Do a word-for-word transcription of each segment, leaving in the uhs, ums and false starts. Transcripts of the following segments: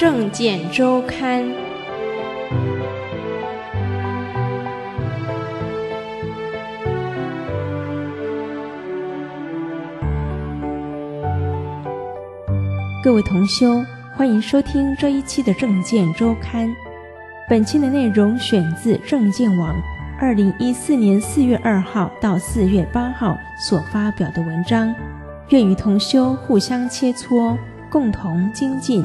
政见周刊》。各位同修，欢迎收听这一期的政见周刊。本期的内容选自政见网二零一四年四月二号到四月八号所发表的文章，愿与同修互相切磋，共同精进。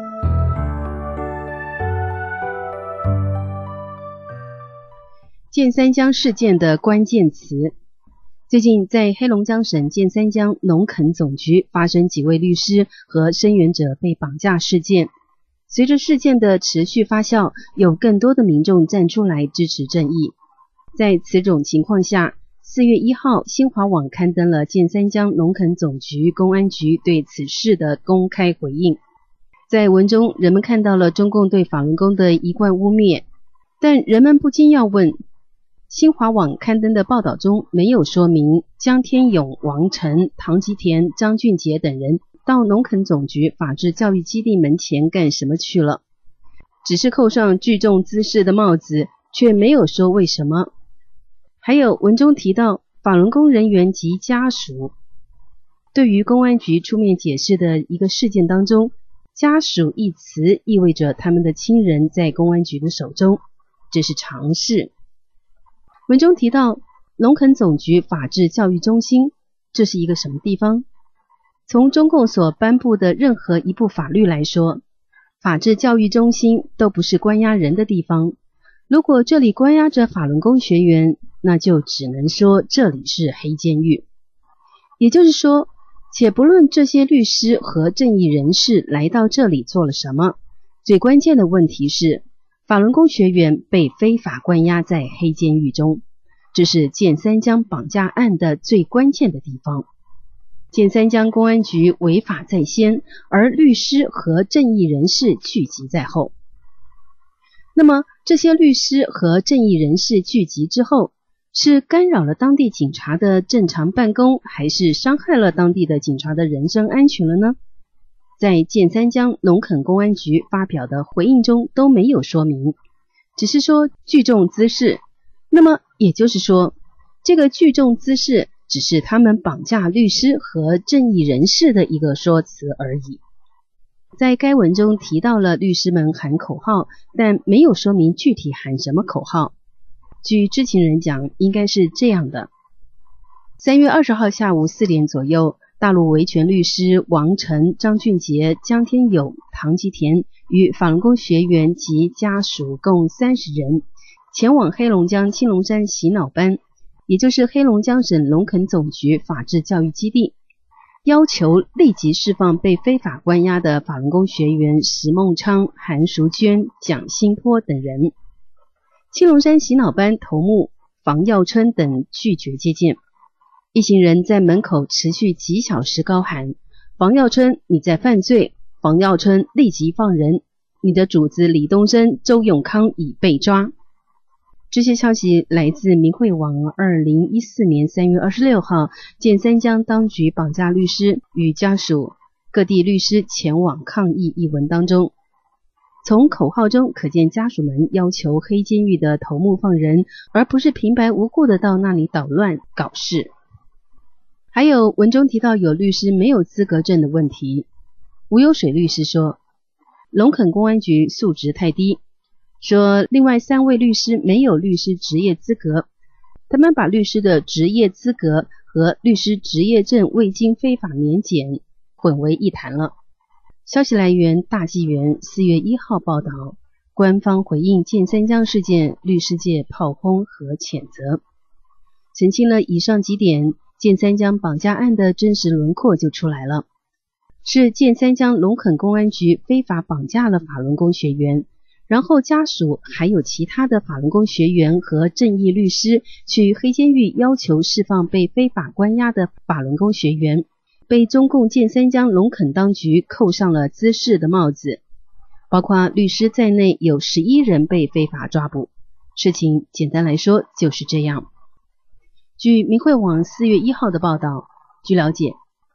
剑三江事件的关键词。最近在黑龙江省剑三江农垦总局发生几位律师和声援者被绑架事件，随着事件的持续发酵，有更多的民众站出来支持正义。在此种情况下，四月一号新华网刊登了剑三江农垦总局公安局对此事的公开回应。在文中，人们看到了中共对法轮功的一贯污蔑，但人们不禁要问，新华网刊登的报道中没有说明江天勇、王晨、唐吉田、张俊杰等人到农垦总局法治教育基地门前干什么去了，只是扣上聚众滋事的帽子，却没有说为什么。还有文中提到法轮功人员及家属，对于公安局出面解释的一个事件当中，家属一词意味着他们的亲人在公安局的手中，这是常事。文中提到农垦总局法治教育中心，这是一个什么地方？从中共所颁布的任何一部法律来说，法治教育中心都不是关押人的地方。如果这里关押着法轮功学员，那就只能说这里是黑监狱。也就是说，且不论这些律师和正义人士来到这里做了什么，最关键的问题是法轮功学员被非法关押在黑监狱中，这是剑三江绑架案的最关键的地方。剑三江公安局违法在先，而律师和正义人士聚集在后。那么这些律师和正义人士聚集之后，是干扰了当地警察的正常办公，还是伤害了当地的警察的人身安全了呢？在剑三江农垦公安局发表的回应中都没有说明，只是说聚众滋事。那么也就是说，这个聚众滋事只是他们绑架律师和正义人士的一个说辞而已。在该文中提到了律师们喊口号，但没有说明具体喊什么口号。据知情人讲，应该是这样的：三月二十号下午四点左右，大陆维权律师王晨、张俊杰、江天勇、唐吉田与法轮功学员及家属共三十人前往黑龙江青龙山洗脑班，也就是黑龙江省农垦总局法治教育基地，要求立即释放被非法关押的法轮功学员石梦昌、韩淑娟、蒋新坡等人。青龙山洗脑班头目房耀春等拒绝接见，一行人在门口持续几小时高喊：房耀春你在犯罪，房耀春立即放人，你的主子李东生、周永康已被抓。这些消息来自明慧网二零一四年三月二十六号剑三江当局绑架律师与家属，各地律师前往抗议一文当中。从口号中可见，家属们要求黑监狱的头目放人，而不是平白无故的到那里捣乱搞事。还有文中提到有律师没有资格证的问题。吴有水律师说，农垦公安局素质太低，说另外三位律师没有律师执业资格，他们把律师的职业资格和律师执业证未经非法年检混为一谈了。消息来源大纪元四月一号报道，官方回应剑三江事件，律师界炮轰和谴责。澄清了以上几点，剑三江绑架案的真实轮廓就出来了。是剑三江农垦公安局非法绑架了法轮功学员，然后家属还有其他的法轮功学员和正义律师去黑监狱要求释放被非法关押的法轮功学员，被中共剑三江农垦当局扣上了滋事的帽子，包括律师在内有十一人被非法抓捕。事情简单来说就是这样。据明慧网四月一号的报道，据了解，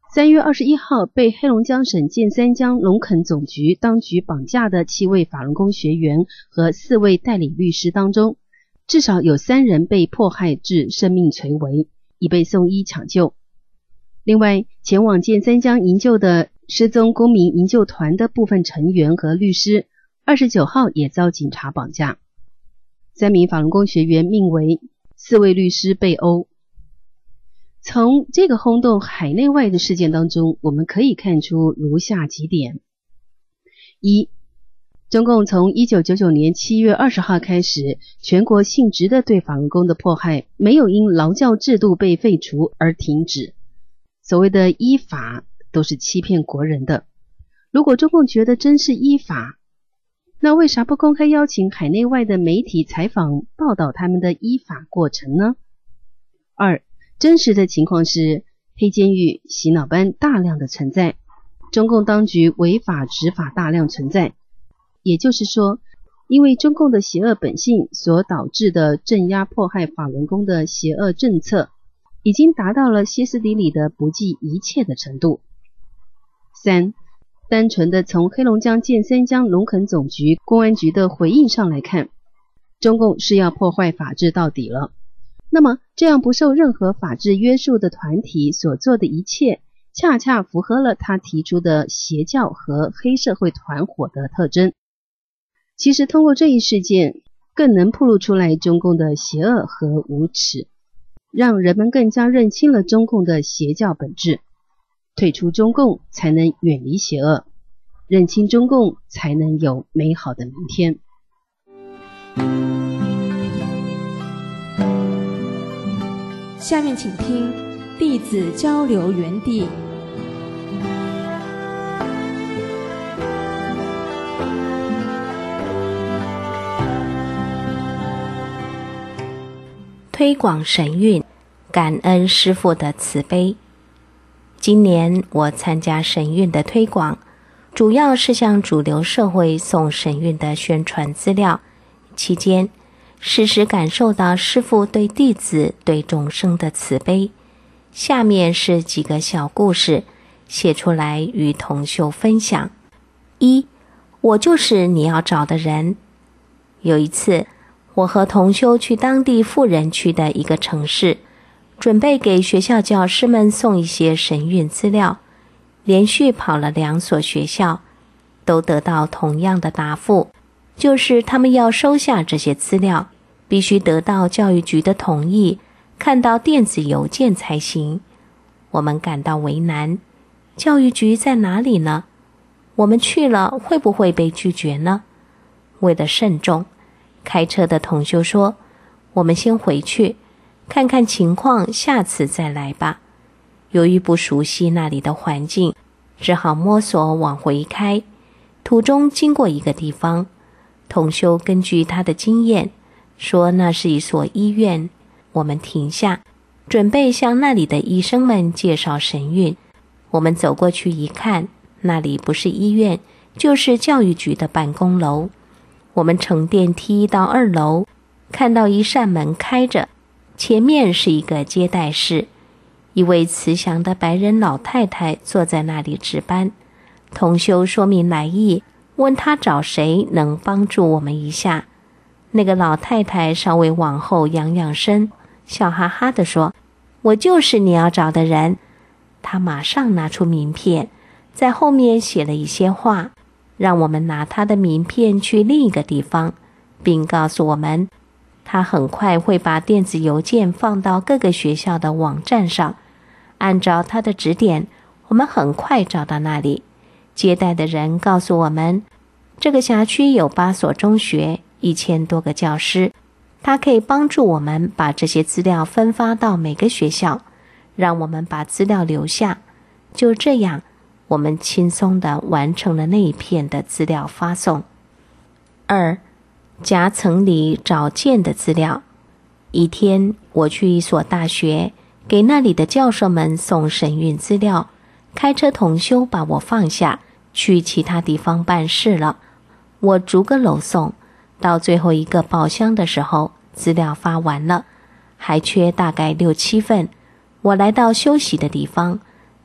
三月二十一号被黑龙江省建三江农垦总局当局绑架的七位法轮功学员和四位代理律师当中，至少有三人被迫害致生命垂危，已被送医抢救。另外，前往建三江营救的失踪公民营救团的部分成员和律师，二十九号也遭警察绑架。三名法轮功学员命危，四位律师被殴。从这个轰动海内外的事件当中，我们可以看出如下几点：一、中共从一九九九年七月二十号开始，全国性质的对法轮功的迫害没有因劳教制度被废除而停止。所谓的依法都是欺骗国人的。如果中共觉得真是依法，那为啥不公开邀请海内外的媒体采访报道他们的依法过程呢？二、真实的情况是黑监狱、洗脑班大量的存在，中共当局违法执法大量存在。也就是说，因为中共的邪恶本性所导致的镇压迫害法轮功的邪恶政策，已经达到了歇斯底里的不计一切的程度。三、单纯的从黑龙江建三江农垦总局、公安局的回应上来看，中共是要破坏法治到底了。那么这样不受任何法治约束的团体所做的一切，恰恰符合了他提出的邪教和黑社会团伙的特征。其实通过这一事件，更能暴露出来中共的邪恶和无耻，让人们更加认清了中共的邪教本质。退出中共才能远离邪恶，认清中共才能有美好的明天。 下面请听弟子交流园地。 推广神韵，感恩师父的慈悲。今年我参加神韵的推广，主要是向主流社会送神韵的宣传资料，期间时时感受到师父对弟子、对众生的慈悲。下面是几个小故事，写出来与同修分享。一、我就是你要找的人。有一次，我和同修去当地富人区的一个城市，准备给学校教师们送一些神韵资料，连续跑了两所学校，都得到同样的答复，就是他们要收下这些资料，必须得到教育局的同意，看到电子邮件才行。我们感到为难，教育局在哪里呢？我们去了会不会被拒绝呢？为了慎重，开车的同修说，我们先回去看看情况，下次再来吧。由于不熟悉那里的环境，只好摸索往回开。途中经过一个地方，同修根据他的经验说那是一所医院。我们停下，准备向那里的医生们介绍神韵。我们走过去一看，那里不是医院，就是教育局的办公楼。我们乘电梯到二楼，看到一扇门开着，前面是一个接待室，一位慈祥的白人老太太坐在那里值班。同修说明来意，问他找谁能帮助我们一下。那个老太太稍微往后仰仰身，笑哈哈地说，我就是你要找的人。她马上拿出名片，在后面写了一些话，让我们拿她的名片去另一个地方，并告诉我们她很快会把电子邮件放到各个学校的网站上。按照她的指点，我们很快找到那里。接待的人告诉我们，这个辖区有八所中学，一千多个教师，他可以帮助我们把这些资料分发到每个学校，让我们把资料留下。就这样，我们轻松地完成了那一片的资料发送。二、夹层里找见的资料。一天，我去一所大学，给那里的教授们送神韵资料，开车同修把我放下，去其他地方办事了。我逐个楼送，到最后一个报箱的时候，资料发完了，还缺大概六七份。我来到休息的地方，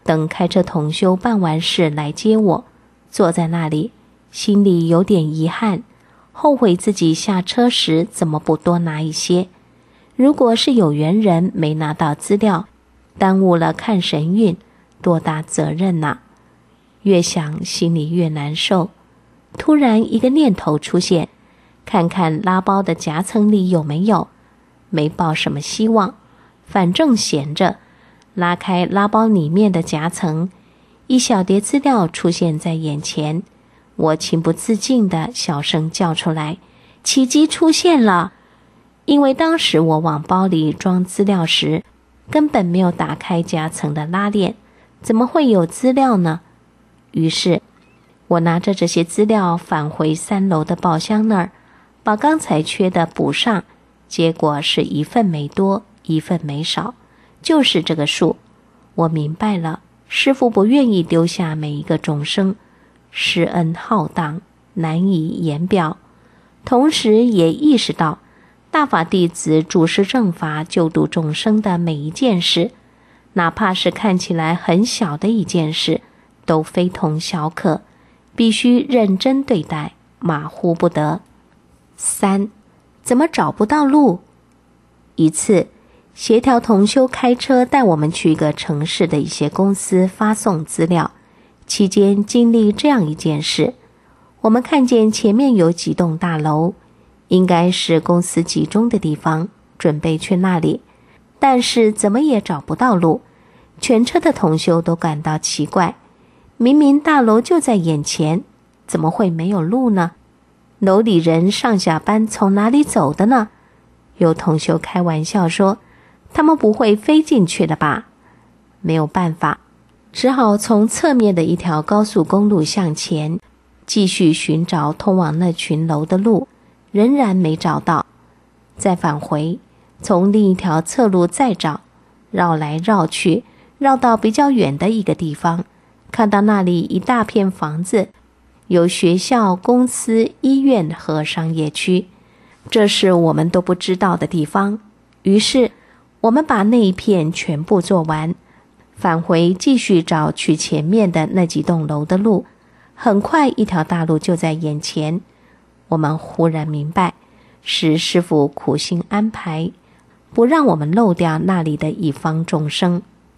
等开车同修办完事来接我，坐在那里，心里有点遗憾，后悔自己下车时怎么不多拿一些。如果是有缘人没拿到资料，耽误了看神韵，多大责任呐！越想心里越难受。突然一个念头出现，看看拉包的夹层里有没有，没抱什么希望，反正闲着，拉开拉包里面的夹层，一小叠资料出现在眼前，我情不自禁地小声叫出来：奇迹出现了！因为当时我往包里装资料时，根本没有打开夹层的拉链，怎么会有资料呢？于是我拿着这些资料返回三楼的报箱那儿，把刚才缺的补上，结果是一份没多，一份没少，就是这个数。我明白了，师父不愿意丢下每一个众生，施恩浩荡，难以言表。同时也意识到，大法弟子主持正法救度众生的每一件事，哪怕是看起来很小的一件事，都非同小可，必须认真对待，马虎不得。三，怎么找不到路？一次，协调同修开车带我们去一个城市的一些公司发送资料，期间经历这样一件事。我们看见前面有几栋大楼，应该是公司集中的地方，准备去那里，但是怎么也找不到路。全车的同修都感到奇怪，明明大楼就在眼前，怎么会没有路呢？楼里人上下班从哪里走的呢？有同修开玩笑说，他们不会飞进去的吧？没有办法，只好从侧面的一条高速公路向前，继续寻找通往那群楼的路，仍然没找到。再返回，从另一条侧路再找，绕来绕去，绕到比较远的一个地方，看到那里一大片房子，有学校、公司、医院和商业区，这是我们都不知道的地方。于是我们把那一片全部做完，返回继续找去前面的那几栋楼的路。很快一条大路就在眼前，我们忽然明白，是师父苦心安排，不让我们漏掉那里的一方众生。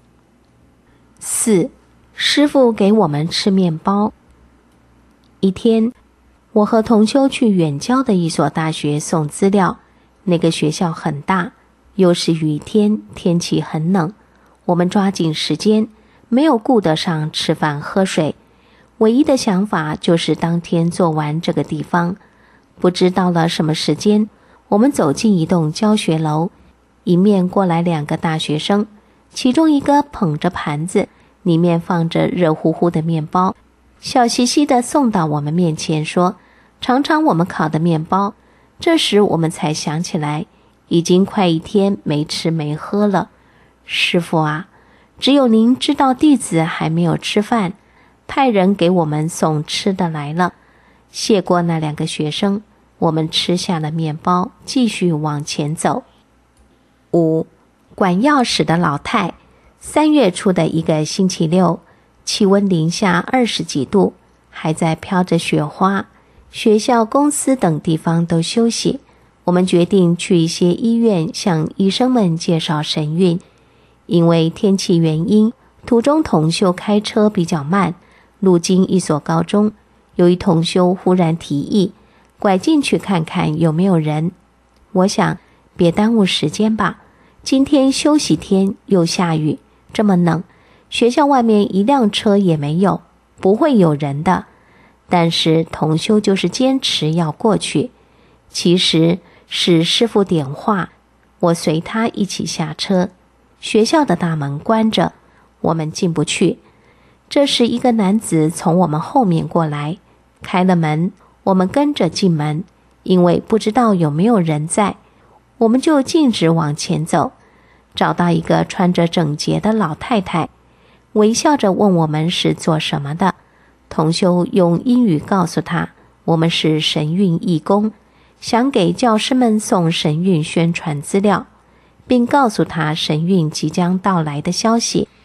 四，师父给我们吃面包。一天，我和同修去远郊的一所大学送资料，那个学校很大，又是雨天，天气很冷，我们抓紧时间，没有顾得上吃饭喝水，唯一的想法就是当天做完这个地方。不知到了什么时间，我们走进一栋教学楼，迎面过来两个大学生，其中一个捧着盘子，里面放着热乎乎的面包，笑嘻嘻地送到我们面前说，尝尝我们烤的面包。这时我们才想起来，已经快一天没吃没喝了。师父啊，只有您知道弟子还没有吃饭，派人给我们送吃的来了。谢过那两个学生，我们吃下了面包，继续往前走。五，管钥匙的老太。三月初的一个星期六，气温零下二十几度，还在飘着雪花，学校、公司等地方都休息。我们决定去一些医院向医生们介绍神韵。因为天气原因，途中同修开车比较慢，路经一所高中，有一同修忽然提议拐进去看看有没有人。我想别耽误时间吧，今天休息天又下雨，这么冷，学校外面一辆车也没有，不会有人的。但是同修就是坚持要过去，其实是师父点化，我随他一起下车。学校的大门关着，我们进不去。这时一个男子从我们后面过来，开了门，我们跟着进门，因为不知道有没有人在，我们就径直往前走，找到一个穿着整洁的老太太，微笑着问我们是做什么的。同修用英语告诉他，我们是神韵义工，想给教师们送神韵宣传资料，并告诉他神韵即将到来的消息。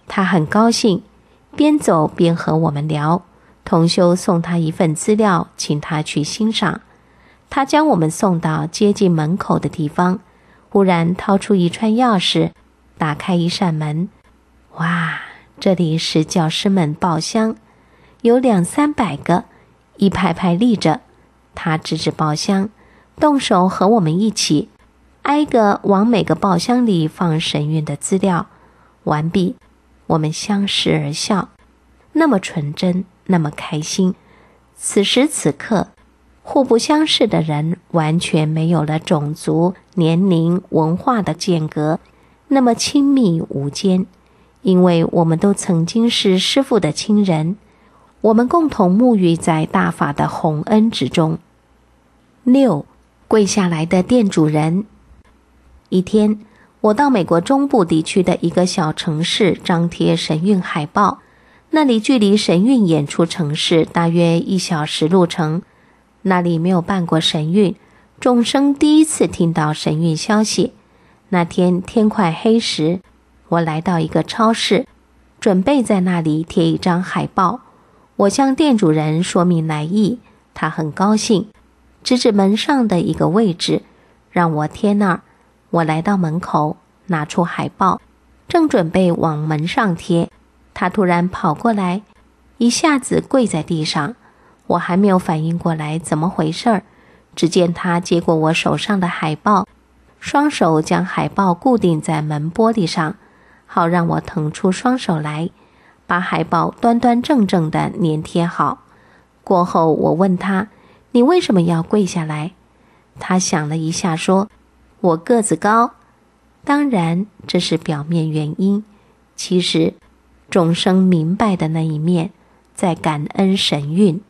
他很高兴，边走边和我们聊。同修送他一份资料，请他去欣赏。他将我们送到接近门口的地方，忽然掏出一串钥匙，打开一扇门。哇，这里是教师们报箱，有两三百个，一排排立着。他指指报箱，动手和我们一起挨个往每个报箱里放神韵的资料。完毕，我们相视而笑，那么纯真，那么开心。此时此刻，互不相识的人完全没有了种族、年龄、文化的间隔，那么亲密无间。因为我们都曾经是师父的亲人，我们共同沐浴在大法的洪恩之中。六，跪下来的店主人。一天，我到美国中部地区的一个小城市张贴神韵海报，那里距离神韵演出城市大约一小时路程。那里没有办过神韵，众生第一次听到神韵消息。那天天快黑时，我来到一个超市，准备在那里贴一张海报。我向店主人说明来意，他很高兴，指指门上的一个位置，让我贴那儿。我来到门口，拿出海报，正准备往门上贴，他突然跑过来，一下子跪在地上。我还没有反应过来怎么回事儿，只见他接过我手上的海报，双手将海报固定在门玻璃上，好让我腾出双手来，把海报端端正正地粘贴好。过后我问他，你为什么要跪下来？他想了一下说，我个子高。当然这是表面原因，其实众生明白的那一面，在感恩神韵。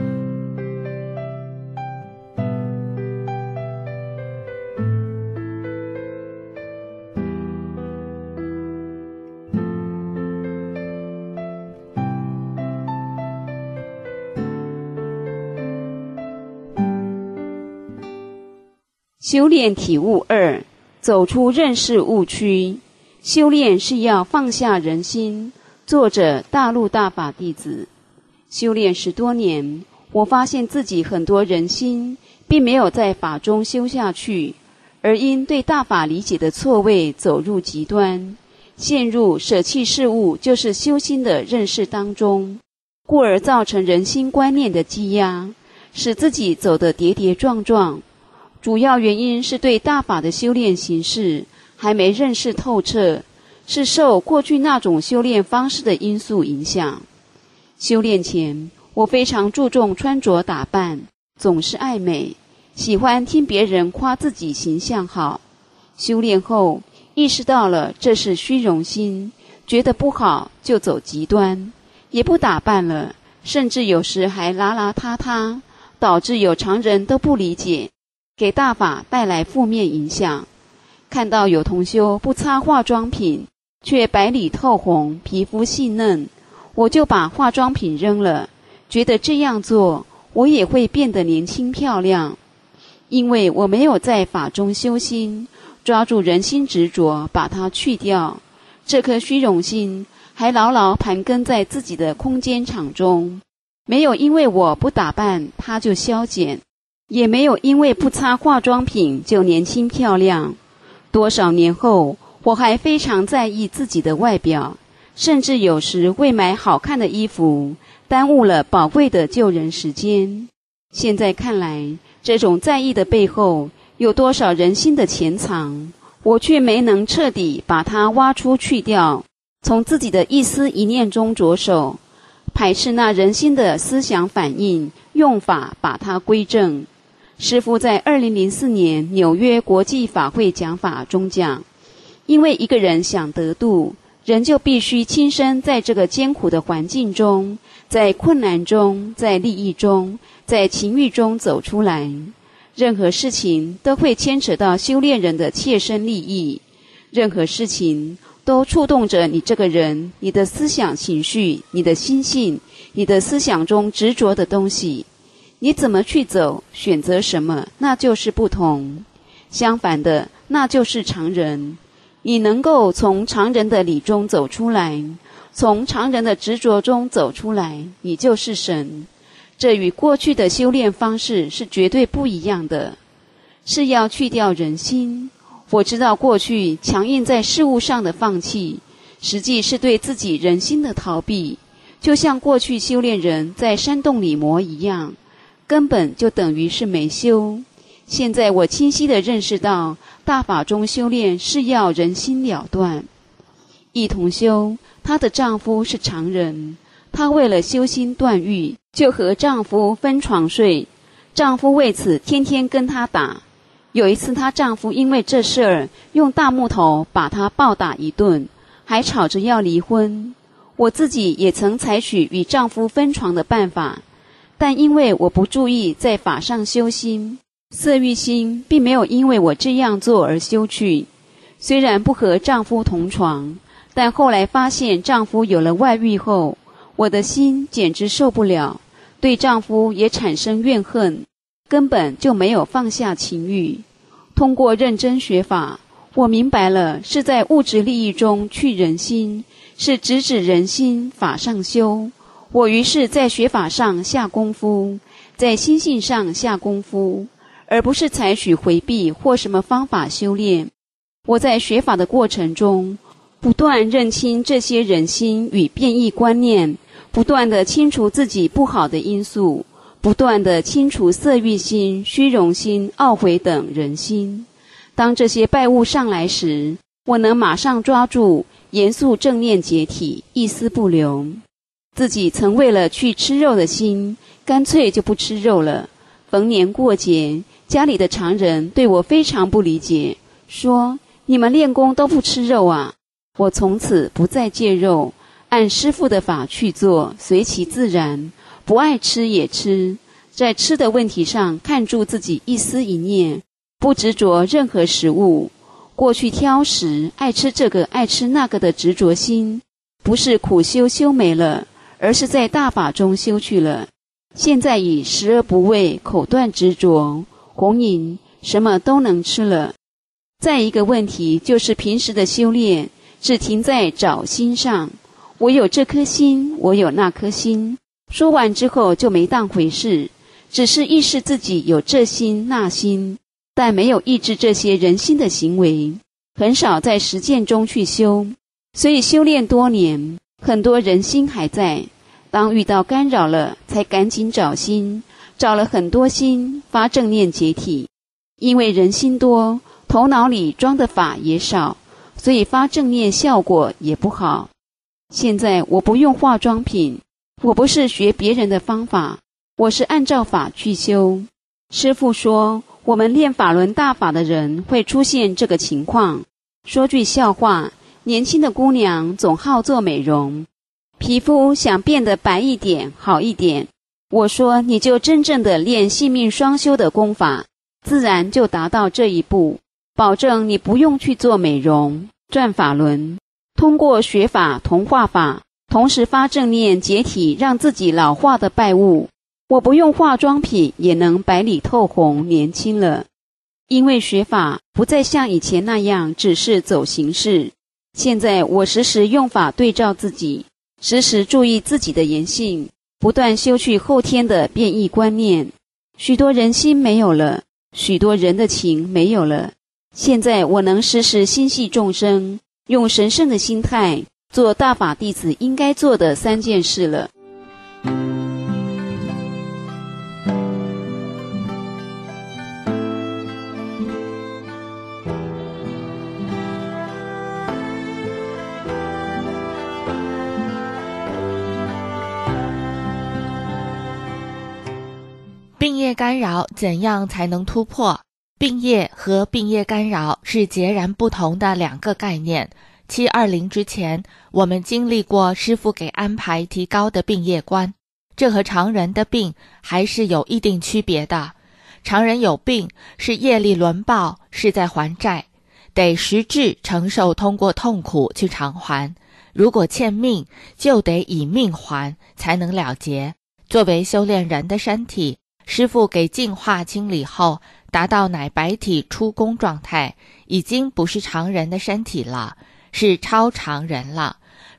修炼体悟二，走出认识误区。修炼是要放下人心。作者大陆大法弟子。修炼十多年，我发现自己很多人心并没有在法中修下去，而因对大法理解的错位走入极端，陷入舍弃事物就是修心的认识当中，故而造成人心观念的积压，使自己走得跌跌撞撞。主要原因是对大法的修炼形式还没认识透彻，是受过去那种修炼方式的因素影响。修炼前，我非常注重穿着打扮，总是爱美，喜欢听别人夸自己形象好。修炼后，意识到了这是虚荣心，觉得不好就走极端，也不打扮了，甚至有时还邋邋遢遢，导致有常人都不理解，给大法带来负面影响。看到有同修不擦化妆品，却白里透红，皮肤细嫩，我就把化妆品扔了，觉得这样做我也会变得年轻漂亮。因为我没有在法中修心，抓住人心执着，把它去掉，这颗虚荣心还牢牢盘根在自己的空间场中，没有因为我不打扮它就消减，也没有因为不擦化妆品就年轻漂亮。多少年后，我还非常在意自己的外表，甚至有时为买好看的衣服，耽误了宝贵的救人时间。现在看来，这种在意的背后，有多少人心的潜藏，我却没能彻底把它挖出去掉，从自己的一思一念中着手，排斥那人心的思想反应，用法把它归正。师父在二零零四年纽约国际法会讲法中讲，因为一个人想得度，人就必须亲身在这个艰苦的环境中，在困难中，在利益中，在情欲中走出来。任何事情都会牵扯到修炼人的切身利益，任何事情都触动着你这个人，你的思想情绪，你的心性，你的思想中执着的东西。你怎么去走，选择什么，那就是不同。相反的，那就是常人。你能够从常人的理中走出来， 从常人的执着中走出来，你就是神。这与过去的修炼方式是绝对不一样的，是要去掉人心。我知道过去强硬在事物上的放弃，实际是对自己人心的逃避，就像过去修炼人在山洞里磨一样，根本就等于是没修。现在我清晰地认识到，大法中修炼是要人心了断。一同修，她的丈夫是常人，她为了修心断欲，就和丈夫分床睡，丈夫为此天天跟她打。有一次她丈夫因为这事儿用大木头把她暴打一顿，还吵着要离婚。我自己也曾采取与丈夫分床的办法，但因为我不注意在法上修心，色欲心并没有因为我这样做而修去。虽然不和丈夫同床，但后来发现丈夫有了外遇后，我的心简直受不了，对丈夫也产生怨恨，根本就没有放下情欲。通过认真学法，我明白了是在物质利益中去人心，是直指人心，法上修。我于是在学法上下功夫，在心性上下功夫，而不是采取回避或什么方法修炼。我在学法的过程中，不断认清这些人心与变异观念，不断地清除自己不好的因素，不断地清除色欲心、虚荣心、懊悔等人心。当这些败物上来时，我能马上抓住，严肃正念解体，一丝不留。自己曾为了去吃肉的心，干脆就不吃肉了。逢年过节，家里的常人对我非常不理解，说你们练功都不吃肉啊。我从此不再戒肉，按师父的法去做，随其自然，不爱吃也吃。在吃的问题上看住自己一丝一念，不执着任何食物。过去挑食，爱吃这个爱吃那个的执着心，不是苦修修没了，而是在大法中修去了。现在以食而不畏，口断执着，红饮什么都能吃了。再一个问题就是平时的修炼只停在找心上，我有这颗心，我有那颗心，说完之后就没当回事，只是意识自己有这心那心，但没有抑制这些人心的行为，很少在实践中去修。所以修炼多年，很多人心还在，当遇到干扰了，才赶紧找心，找了很多心，发正念解体。因为人心多，头脑里装的法也少，所以发正念效果也不好。现在我不用化妆品，我不是学别人的方法，我是按照法去修。师父说，我们练法轮大法的人会出现这个情况。说句笑话，年轻的姑娘总好做美容，皮肤想变得白一点好一点，我说你就真正的练性命双修的功法，自然就达到这一步，保证你不用去做美容转法轮，通过学法同化法，同时发正念解体，让自己老化的败物。我不用化妆品也能白里透红年轻了。因为学法不再像以前那样只是走形式，现在我时时用法对照自己，时时注意自己的言行，不断修去后天的变异观念。许多人心没有了，许多人的情没有了。现在我能时时心系众生，用神圣的心态做大法弟子应该做的三件事了。 病业干扰怎样才能突破？病业和病业干扰是截然不同的两个概念。七二零之前，我们经历过师父给安排提高的病业观，这和常人的病还是有一定区别的。常人有病是业力轮报，是在还债，得实质承受通过痛苦去偿还。如果欠命，就得以命还，才能了结。作为修炼人的身体，师父给净化清理后，达到乃白体出功状态，已经不是常人的身体了，是超常人了。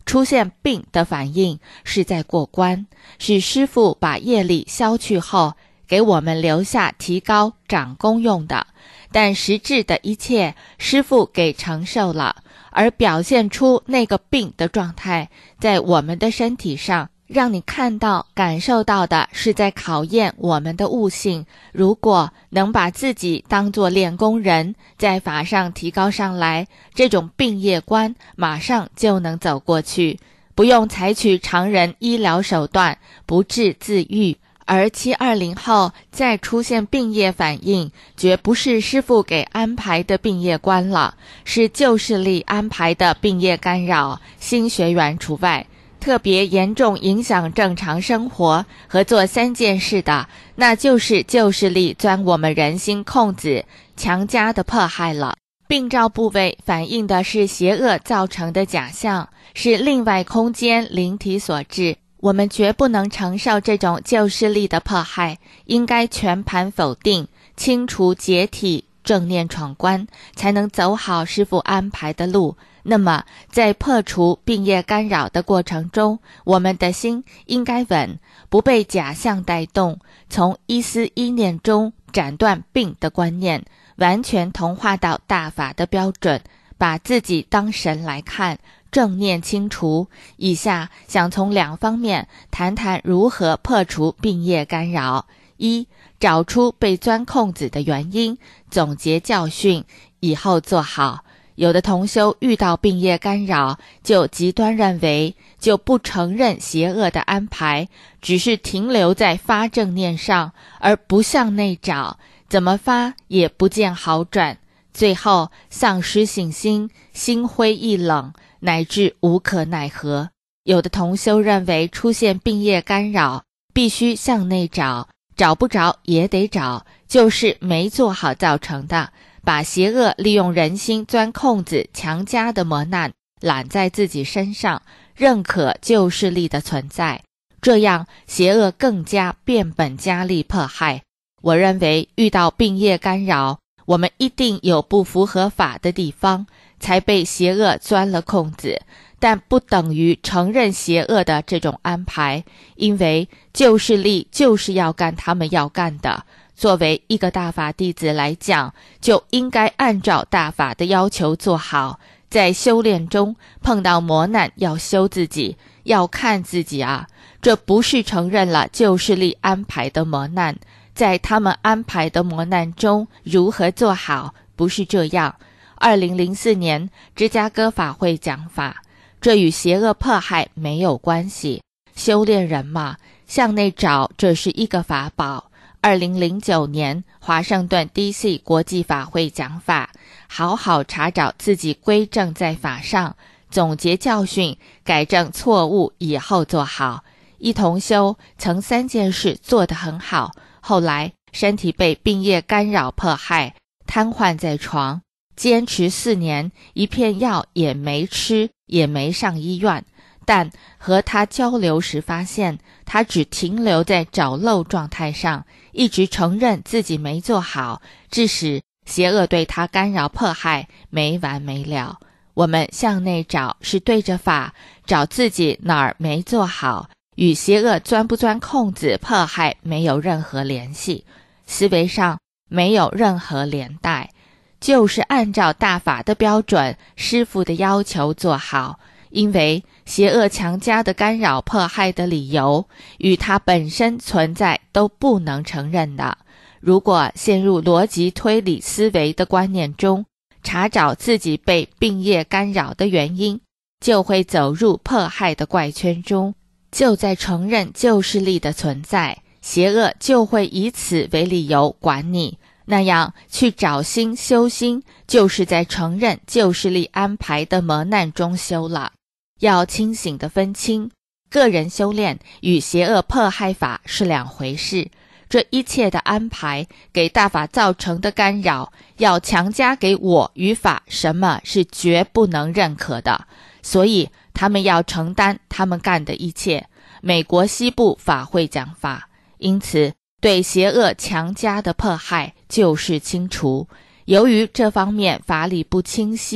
出现病的反应是在过关，是师父把业力消去后给我们留下提高长功用的，但实质的一切师父给承受了，而表现出那个病的状态在我们的身体上，让你看到感受到的是在考验我们的悟性。如果能把自己当作练功人，在法上提高上来，这种病业关马上就能走过去，不用采取常人医疗手段，不治自愈。而七二零后再出现病业反应，绝不是师父给安排的病业关了，是旧势力安排的病业干扰，新学员除外。特别严重影响正常生活和做三件事的，那就是旧势力钻我们人心空子，强加的迫害了。病灶部位反映的是邪恶造成的假象，是另外空间灵体所致。我们绝不能承受这种旧势力的迫害，应该全盘否定，清除解体，正念闯关，才能走好师父安排的路。那么在破除病业干扰的过程中，我们的心应该稳，不被假象带动，从一思一念中斩断病的观念，完全同化到大法的标准，把自己当神来看，正念清除。以下想从两方面谈谈如何破除病业干扰。一、找出被钻空子的原因，总结教训，以后做好。有的同修遇到病业干扰，就极端认为，就不承认邪恶的安排，只是停留在发正念上，而不向内找，怎么发也不见好转，最后丧失信心，心灰意冷，乃至无可奈何。有的同修认为出现病业干扰，必须向内找，找不着也得找，就是没做好造成的，把邪恶利用人心钻空子强加的磨难揽在自己身上，认可旧势力的存在，这样邪恶更加变本加厉迫害。我认为遇到病业干扰，我们一定有不符合法的地方，才被邪恶钻了空子，但不等于承认邪恶的这种安排，因为旧势力就是要干他们要干的。作为一个大法弟子来讲，就应该按照大法的要求做好。在修炼中碰到磨难，要修自己，要看自己啊，这不是承认了旧势力安排的磨难，在他们安排的磨难中如何做好，不是这样。二零零四年芝加哥法会讲法，这与邪恶迫害没有关系。修炼人嘛，向内找，这是一个法宝。二零零九年华盛顿 D C 国际法会讲法，好好查找自己归正在法上，总结教训，改正错误，以后做好。一同修曾三件事做得很好，后来身体被病业干扰迫害，瘫痪在床，坚持四年，一片药也没吃，也没上医院。但和他交流时发现，他只停留在找漏状态上，一直承认自己没做好，致使邪恶对他干扰迫害没完没了。我们向内找，是对着法找自己哪儿没做好，与邪恶钻不钻空子迫害没有任何联系，思维上没有任何连带，就是按照大法的标准，师父的要求做好。因为邪恶强加的干扰迫害的理由与它本身存在都不能承认的。如果陷入逻辑推理思维的观念中，查找自己被病业干扰的原因，就会走入迫害的怪圈中，就在承认旧势力的存在，邪恶就会以此为理由管你。那样去找心修心，就是在承认旧势力安排的磨难中修了。要清醒地分清，个人修炼与邪恶迫害法是两回事。这一切的安排给大法造成的干扰，要强加给我与法，什么是绝不能认可的，所以他们要承担他们干的一切。美国西部法会讲法，因此对邪恶强加的迫害就是清除。由于这方面法理不清晰，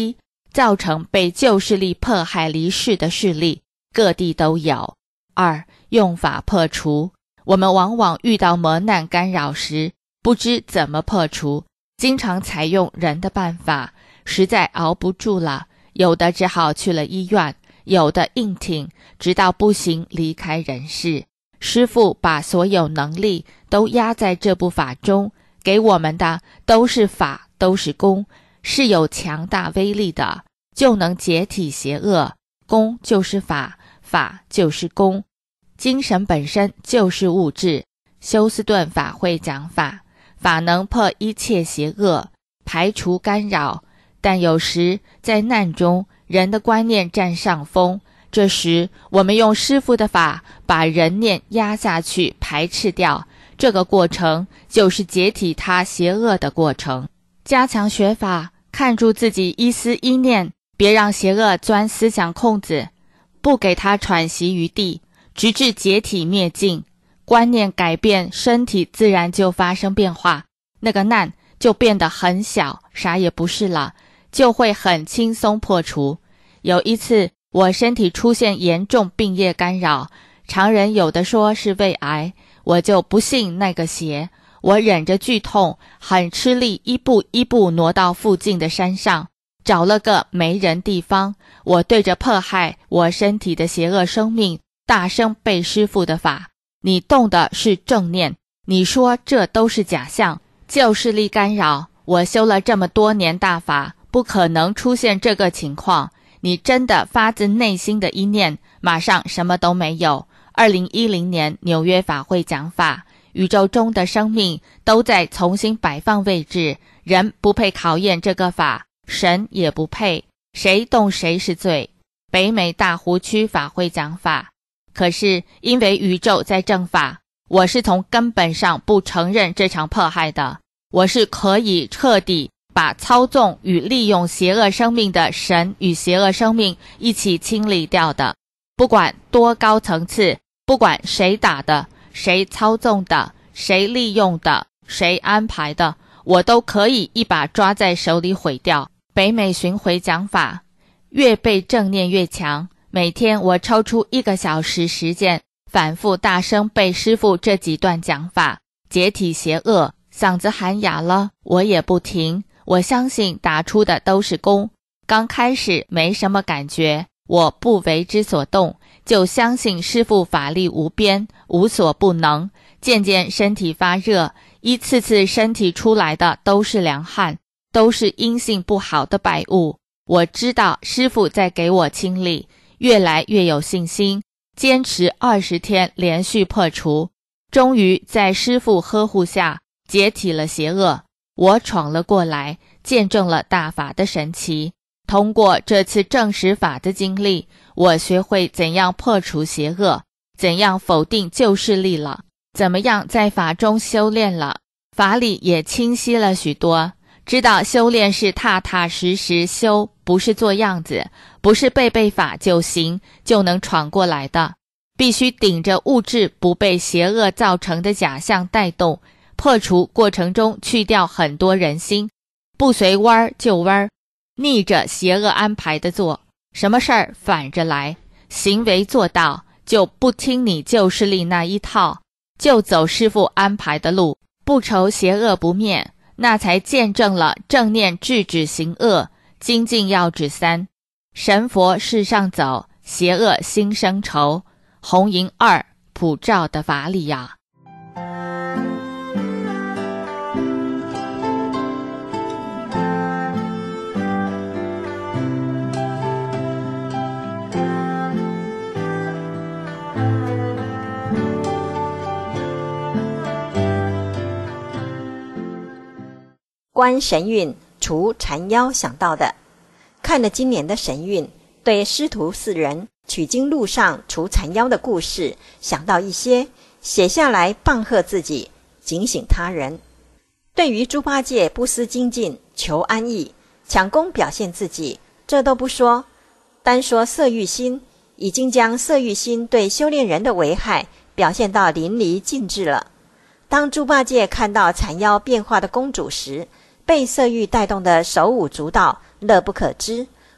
造成被旧势力迫害离世的势力，各地都有。二、用法破除。我们往往遇到磨难干扰时，不知怎么破除，经常采用人的办法，实在熬不住了，有的只好去了医院，有的硬挺，直到不行离开人世。师父把所有能力都压在这部法中，给我们的都是法，都是功，是有强大威力的，就能解体邪恶。功就是法，法就是功，精神本身就是物质。休斯顿法会讲法，法能破一切邪恶，排除干扰，但有时在难中，人的观念占上风，这时我们用师父的法把人念压下去，排斥掉，这个过程就是解体他邪恶的过程。加强学法，看住自己一思一念，别让邪恶钻思想空子，不给他喘息余地，直至解体灭尽。观念改变，身体自然就发生变化，那个难就变得很小，啥也不是了，就会很轻松破除。有一次我身体出现严重病业干扰，常人有的说是胃癌，我就不信那个邪。我忍着剧痛，很吃力，一步一步挪到附近的山上，找了个没人地方，我对着迫害我身体的邪恶生命大声背师父的法。你动的是正念，你说这都是假象，旧势力干扰，我修了这么多年大法，不可能出现这个情况。你真的发自内心的一念，马上什么都没有。二零一零年纽约法会讲法，宇宙中的生命都在重新摆放位置，人不配考验这个法，神也不配，谁动谁是罪。北美大湖区法会讲法，可是因为宇宙在正法，我是从根本上不承认这场迫害的，我是可以彻底把操纵与利用邪恶生命的神与邪恶生命一起清理掉的。不管多高层次，不管谁打的，谁操纵的，谁利用的，谁安排的，我都可以一把抓在手里毁掉。北美巡回讲法，越被正念越强，每天我抽出一个小时时间，反复大声背师父这几段讲法，解体邪恶。嗓子喊哑了，我也不停。我相信打出的都是功，刚开始没什么感觉，我不为之所动，就相信师父法力无边，无所不能。渐渐身体发热，一次次身体出来的都是凉汗，都是阴性不好的百物。我知道师父在给我清理，越来越有信心，坚持二十天连续破除，终于在师父呵护下解体了邪恶。我闯了过来，见证了大法的神奇。通过这次证实法的经历，我学会怎样破除邪恶，怎样否定旧势力了，怎么样在法中修炼了，法理也清晰了许多。知道修炼是踏踏实实修，不是做样子，不是背背法就行，就能闯过来的，必须顶着物质不被邪恶造成的假象带动，破除过程中去掉很多人心，不随弯就弯，逆着邪恶安排的做，什么事儿反着来，行为做到，就不听你旧势力那一套，就走师父安排的路，不愁邪恶不灭，那才见证了正念制止行恶，精进要旨三，神佛世上走，邪恶心生愁，红银二普照的法理呀。 观神韵除缠妖想到的，看了今年的神韵，对师徒四人取经路上除缠妖的故事想到一些，写下来棒喝自己，警醒他人。对于猪八戒不思精进，求安逸，抢功表现自己，这都不说，单说色欲心，已经将色欲心对修炼人的危害表现到淋漓尽致了。当猪八戒看到缠妖变化的公主时，被色欲带动的手舞足蹈，乐不可支，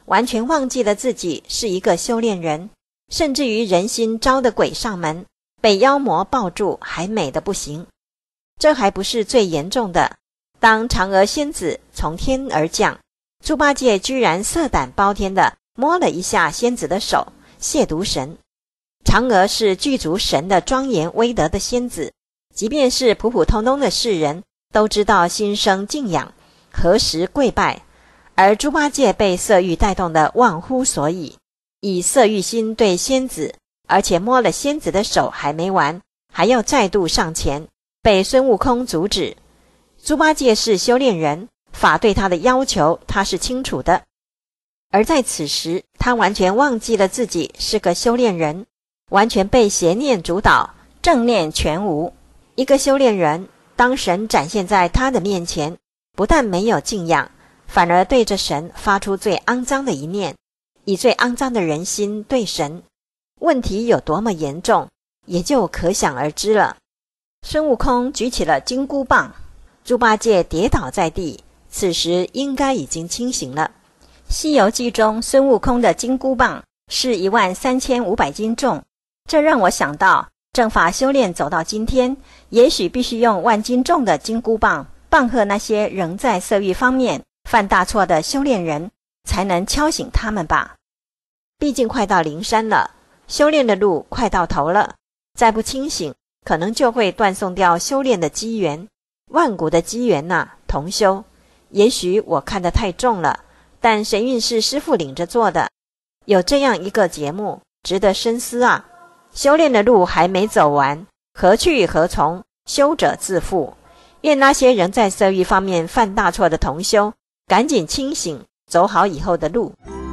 完全忘记了自己是一个修炼人，甚至于人心招的鬼上门，被妖魔抱住还美得不行。这还不是最严重的，当嫦娥仙子从天而降，猪八戒居然色胆包天地摸了一下仙子的手，亵渎神。嫦娥是具足神的庄严威德的仙子，即便是普普通通的世人都知道心生敬仰，何时跪拜。而猪八戒被色欲带动的忘乎所以，以色欲心对仙子，而且摸了仙子的手还没完，还要再度上前，被孙悟空阻止。猪八戒是修炼人，法对他的要求他是清楚的，而在此时他完全忘记了自己是个修炼人，完全被邪念主导，正念全无。一个修炼人，当神展现在他的面前，不但没有敬仰，反而对着神发出最肮脏的一念，以最肮脏的人心对神。问题有多么严重，也就可想而知了。孙悟空举起了金箍棒，猪八戒跌倒在地，此时应该已经清醒了。西游记中孙悟空的金箍棒是一万三千五百斤重，这让我想到正法修炼走到今天，也许必须用万斤重的金箍棒棒喝那些仍在色欲方面犯大错的修炼人，才能敲醒他们吧。毕竟快到灵山了，修炼的路快到头了，再不清醒，可能就会断送掉修炼的机缘。万古的机缘呐、啊，同修。也许我看得太重了，但神韵是师父领着做的，有这样一个节目，值得深思啊。修炼的路还没走完，何去何从？修者自负。愿那些仍在色欲方面犯大错的同修，赶紧清醒，走好以后的路。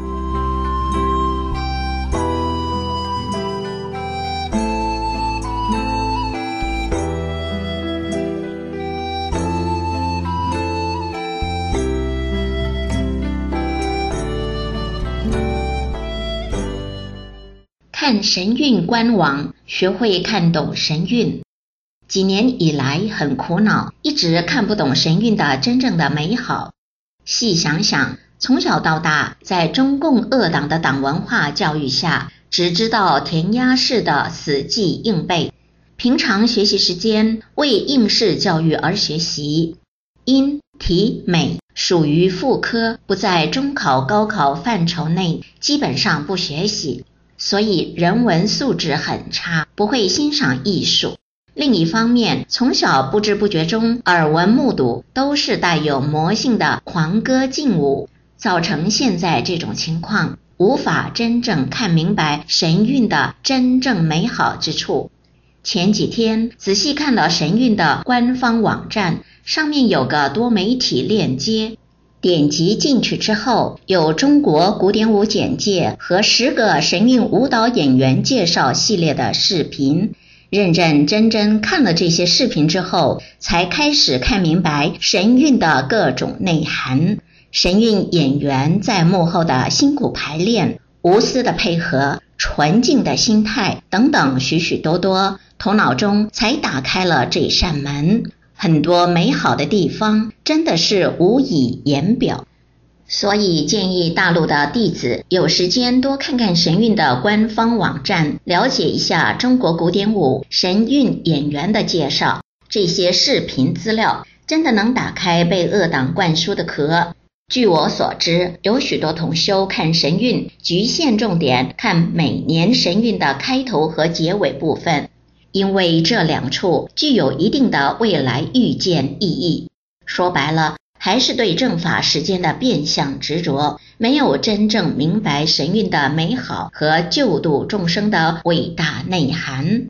看神韵官网，学会看懂神韵。几年以来很苦恼，一直看不懂神韵的真正的美好。细想想，从小到大，在中共恶党的党文化教育下，只知道填鸭式的死记硬背，平常学习时间为应试教育而学习。音、体、美属于副科，不在中考、高考范畴内，基本上不学习。所以人文素质很差，不会欣赏艺术。另一方面，从小不知不觉中耳闻目睹都是带有魔性的狂歌劲舞，造成现在这种情况，无法真正看明白神韵的真正美好之处。前几天仔细看了神韵的官方网站，上面有个多媒体链接，点击进去之后，有中国古典舞简介和十个神韵舞蹈演员介绍系列的视频。认认真真看了这些视频之后，才开始看明白神韵的各种内涵。神韵演员在幕后的辛苦排练、无私的配合、纯净的心态等等许许多多，头脑中才打开了这扇门。很多美好的地方真的是无以言表，所以建议大陆的弟子有时间多看看神韵的官方网站，了解一下中国古典舞神韵演员的介绍。这些视频资料真的能打开被恶党灌输的壳。据我所知，有许多同修看神韵局限重点看每年神韵的开头和结尾部分，因为这两处具有一定的未来预见意义。说白了，还是对正法时间的变相执着，没有真正明白神韵的美好和救度众生的伟大内涵。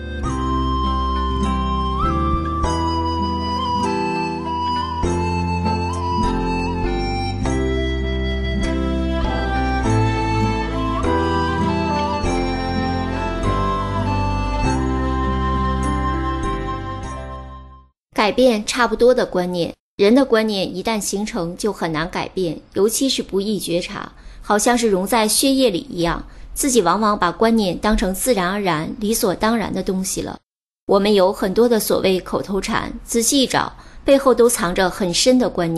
改变差不多的观念，人的观念一旦形成就很难改变，尤其是不易觉察，好像是融在血液里一样，自己往往把观念当成自然而然、理所当然的东西了。我们有很多的所谓口头禅，仔细一找，背后都藏着很深的观念。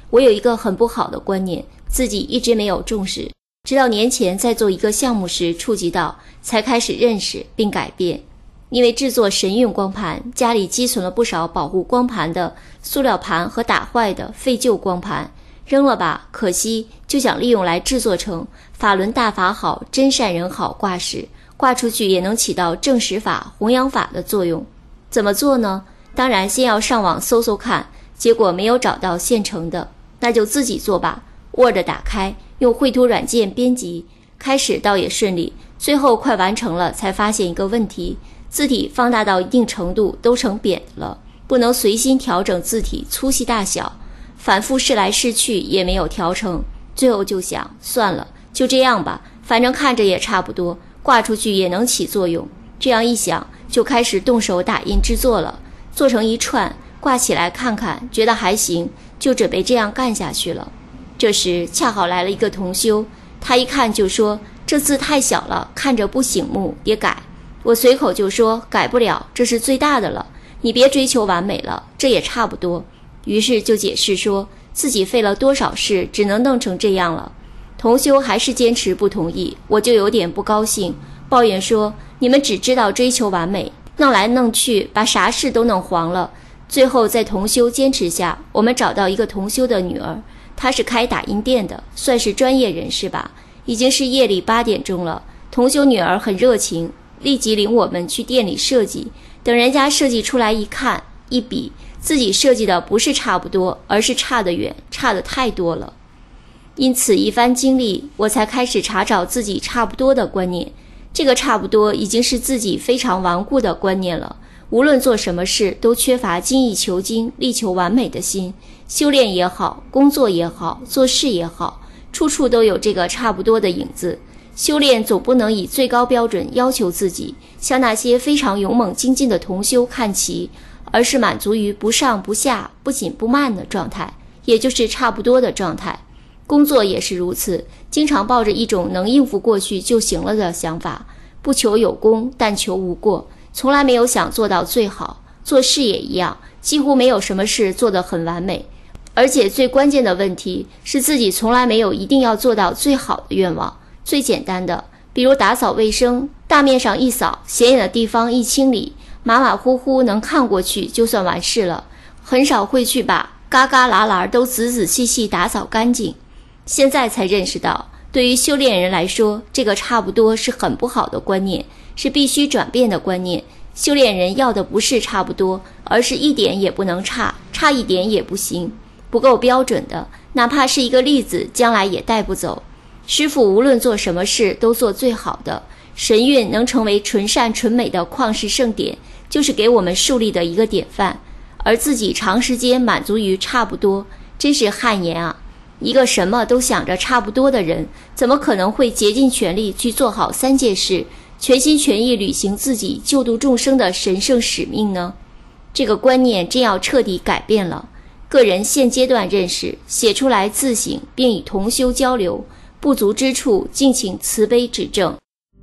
我有一个很不好的观念，自己一直没有重视，直到年前在做一个项目时触及到，才开始认识并改变。因为制作神韵光盘，家里积存了不少保护光盘的塑料盘和打坏的废旧光盘，扔了吧，可惜，就想利用来制作成法轮大法好，真善人好挂饰，挂出去也能起到正实法、弘扬法的作用。怎么做呢？当然先要上网搜搜看，结果没有找到现成的，那就自己做吧。 Word 打开，用绘图软件编辑，开始倒也顺利，最后快完成了才发现一个问题，字体放大到一定程度都成扁的了，不能随心调整字体粗细大小，反复试来试去也没有调成，最后就想算了，就这样吧，反正看着也差不多，挂出去也能起作用。这样一想，就开始动手打印制作了，做成一串，挂起来看看，觉得还行，就准备这样干下去了。这时恰好来了一个同修，他一看就说这字太小了，看着不醒目，也改。我随口就说改不了，这是最大的了，你别追求完美了，这也差不多。于是就解释说自己费了多少事，只能弄成这样了。同修还是坚持不同意，我就有点不高兴，抱怨说你们只知道追求完美，弄来弄去把啥事都弄黄了。最后在同修坚持下，我们找到一个同修的女儿，她是开打印店的，算是专业人士吧。已经是夜里八点钟了，同修女儿很热情，立即领我们去店里设计。等人家设计出来一看一比，自己设计的不是差不多，而是差得远，差得太多了。因此一番经历，我才开始查找自己差不多的观念。这个差不多已经是自己非常顽固的观念了，无论做什么事都缺乏精益求精、力求完美的心，修炼也好，工作也好，做事也好，处处都有这个差不多的影子。修炼总不能以最高标准要求自己，向那些非常勇猛精进的同修看齐，而是满足于不上不下、不紧不慢的状态，也就是差不多的状态。工作也是如此，经常抱着一种能应付过去就行了的想法，不求有功，但求无过，从来没有想做到最好。做事也一样，几乎没有什么事做得很完美，而且最关键的问题是自己从来没有一定要做到最好的愿望。最简单的，比如打扫卫生，大面上一扫，显眼的地方一清理，马马虎虎能看过去就算完事了，很少会去把嘎嘎啦啦都仔仔细细打扫干净。现在才认识到，对于修炼人来说，这个差不多是很不好的观念，是必须转变的观念。修炼人要的不是差不多，而是一点也不能差，差一点也不行，不够标准的，哪怕是一个例子，将来也带不走。师父无论做什么事都做最好的，神韵能成为纯善纯美的旷世圣典，就是给我们树立的一个典范。而自己长时间满足于差不多，真是汗颜啊！一个什么都想着差不多的人，怎么可能会竭尽全力去做好三件事，全心全意履行自己救度众生的神圣使命呢？这个观念真要彻底改变了。个人现阶段认识，写出来自省，并与同修交流，不足之处敬请慈悲指正。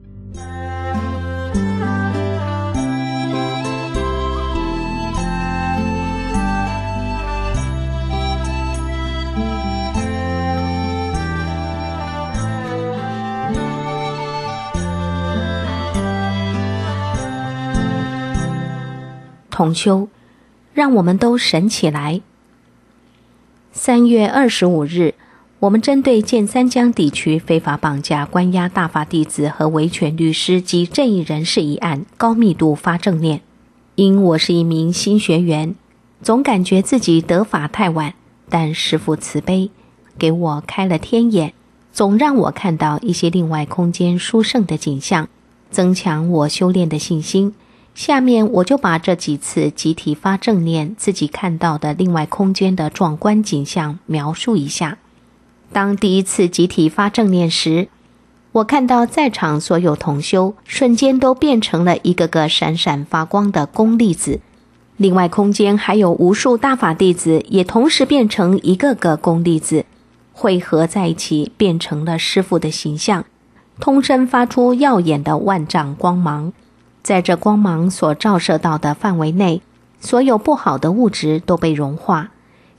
同修，让我们都神起来。三月二十五日，我们针对建三江地区非法绑架关押大法弟子和维权律师及正义人士一案高密度发正念。因我是一名新学员，总感觉自己得法太晚，但师父慈悲，给我开了天眼，总让我看到一些另外空间殊胜的景象，增强我修炼的信心。下面我就把这几次集体发正念自己看到的另外空间的壮观景象描述一下。当第一次集体发正念时，我看到在场所有同修瞬间都变成了一个个闪闪发光的功粒子，另外空间还有无数大法弟子也同时变成一个个功粒子，汇合在一起变成了师父的形象，通身发出耀眼的万丈光芒。在这光芒所照射到的范围内，所有不好的物质都被融化，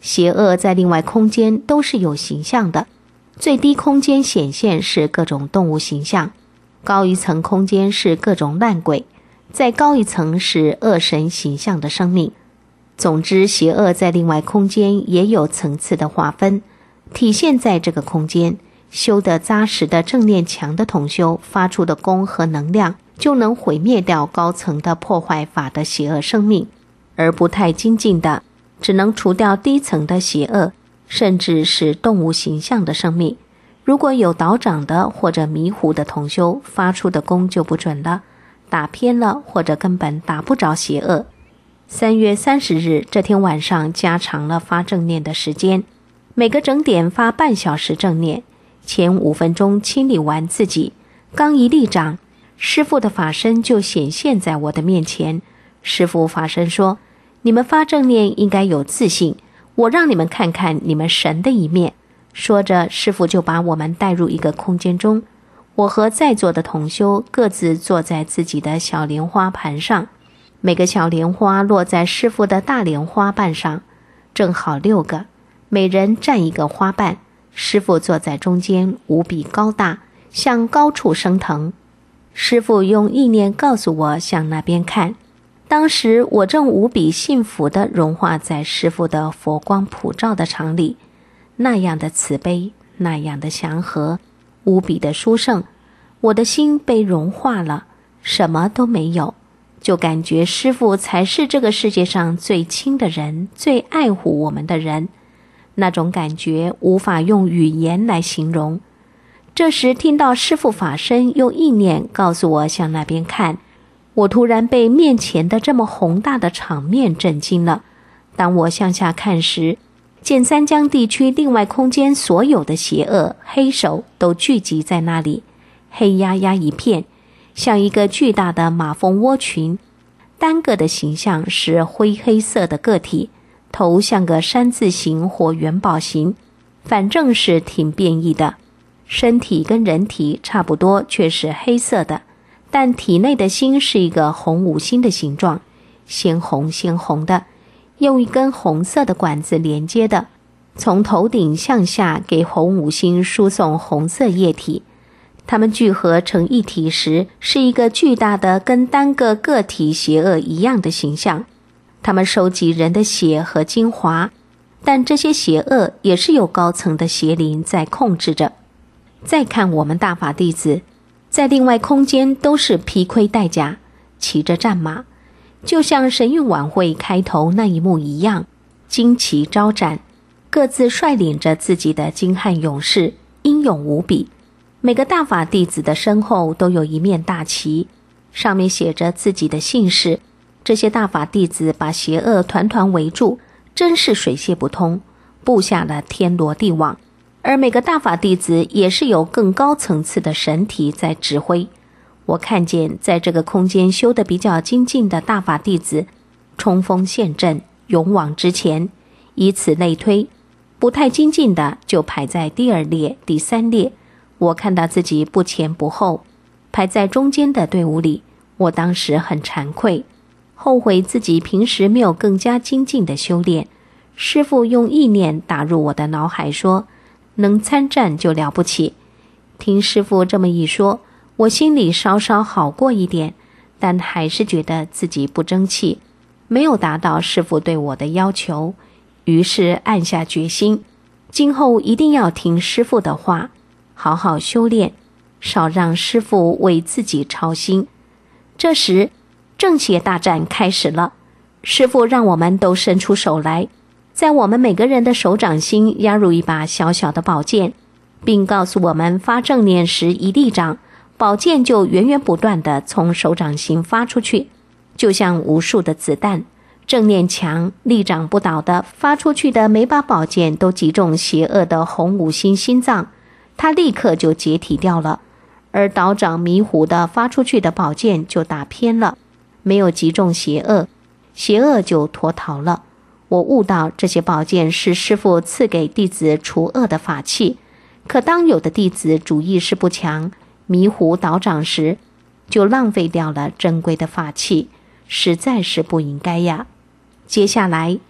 邪恶在另外空间都是有形象的，最低空间显现是各种动物形象，高一层空间是各种烂鬼，再高一层是恶神形象的生命。总之，邪恶在另外空间也有层次的划分，体现在这个空间，修得扎实的正念强的同修发出的功和能量，就能毁灭掉高层的破坏法的邪恶生命，而不太精进的只能除掉低层的邪恶，甚至是动物形象的生命。如果有倒掌的或者迷糊的同修，发出的功就不准了，打偏了或者根本打不着邪恶。三月三十日这天晚上加长了发正念的时间，每个整点发半小时正念，前五分钟清理完自己，刚一立掌，师父的法身就显现在我的面前。师父法身说，你们发正念应该有自信，我让你们看看你们神的一面。说着，师父就把我们带入一个空间中，我和在座的同修各自坐在自己的小莲花盘上，每个小莲花落在师父的大莲花瓣上，正好六个，每人占一个花瓣。师父坐在中间，无比高大，向高处升腾。师父用意念告诉我向那边看，当时我正无比幸福地融化在师父的佛光普照的场里，那样的慈悲，那样的祥和，无比的殊胜。我的心被融化了，什么都没有，就感觉师父才是这个世界上最亲的人，最爱护我们的人。那种感觉无法用语言来形容。这时听到师父法身用意念告诉我向那边看，我突然被面前的这么宏大的场面震惊了。当我向下看时，见三江地区另外空间所有的邪恶黑手都聚集在那里，黑压压一片，像一个巨大的马蜂窝群，单个的形象是灰黑色的个体，头像个山字形或元宝形，反正是挺变异的。身体跟人体差不多，却是黑色的，但体内的心是一个红五星的形状，鲜红鲜红的，用一根红色的管子连接的，从头顶向下给红五星输送红色液体。它们聚合成一体时，是一个巨大的跟单个个体邪恶一样的形象。他们收集人的血和精华，但这些邪恶也是有高层的邪灵在控制着。再看我们大法弟子，在另外空间都是披盔戴甲，骑着战马，就像神韵晚会开头那一幕一样，旌旗招展，各自率领着自己的精悍勇士，英勇无比。每个大法弟子的身后都有一面大旗，上面写着自己的姓氏。这些大法弟子把邪恶团团围住，真是水泄不通，布下了天罗地网。而每个大法弟子也是有更高层次的神体在指挥。我看见在这个空间修得比较精进的大法弟子冲锋陷阵，勇往直前，以此类推，不太精进的就排在第二列、第三列。我看到自己不前不后，排在中间的队伍里，我当时很惭愧，后悔自己平时没有更加精进的修炼。师父用意念打入我的脑海说，能参战就了不起。听师父这么一说，我心里稍稍好过一点，但还是觉得自己不争气，没有达到师父对我的要求。于是暗下决心，今后一定要听师父的话，好好修炼，少让师父为自己操心。这时正邪大战开始了，师父让我们都伸出手来，在我们每个人的手掌心压入一把小小的宝剑，并告诉我们发正念时一立掌，宝剑就源源不断地从手掌心发出去，就像无数的子弹。正念强，立掌不倒的发出去的每把宝剑都击中邪恶的红五星心脏，它立刻就解体掉了。而倒掌迷糊的发出去的宝剑就打偏了，没有击中邪恶，邪恶就脱逃了。我悟到这些宝剑是师父赐给弟子除恶的法器，可当有的弟子主意识不强，迷糊倒掌时，就浪费掉了珍贵的法器，实在是不应该呀。接下来